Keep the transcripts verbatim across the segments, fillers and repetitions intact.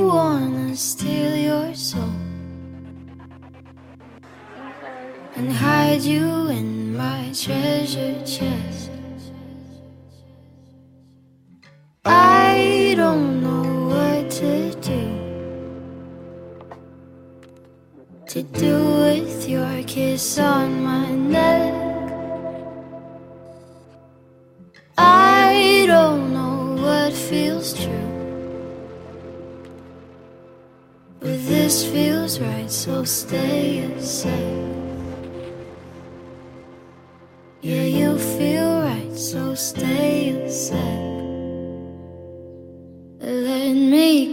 wanna steal your soul and hide you in my treasure chest. I don't know what to do to do with your kiss on my neck. I don't know what feels true, but this feels right, so stay a sec. Yeah, you feel right, so stay a sec. Let me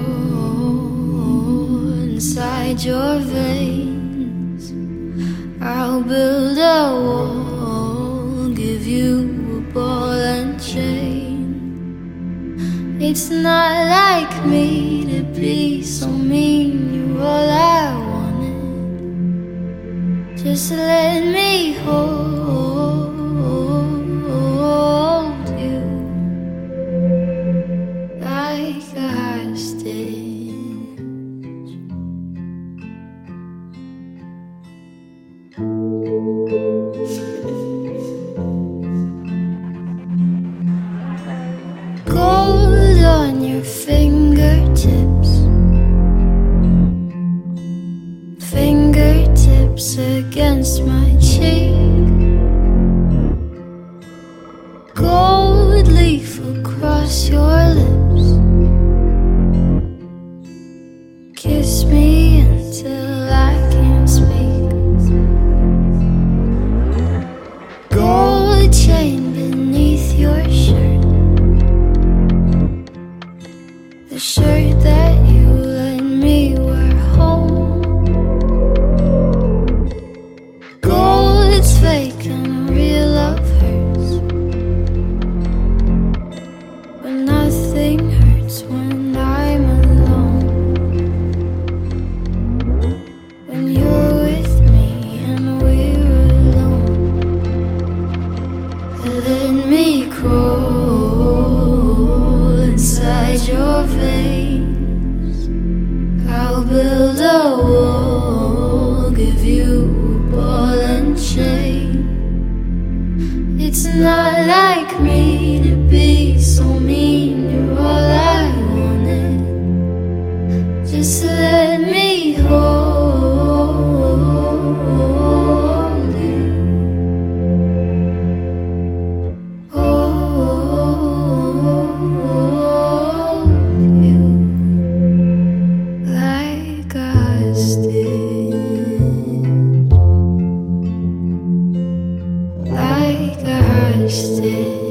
crawl inside your veins. I'll build a wall, give you a ball and chain. It's not like me to be so mean, you're all I wanted. Just let me hold you like a hostage. Gold on your fingertips, fingertips against my cheek. Gold leaf across your lips. Kiss me until I can't speak. Gold chain beneath your shirt, the shirt that you let me wear home. Gold's fake and real love hurts, but nothing hurts when I'm alone. When you're with me and we're alone, let me crawl inside your veins. I'll build a wall, give you a ball and chain. It's not like me to be so mean, you're all I wanted. Just let me hold you, hold you like a hostage, like a hostage.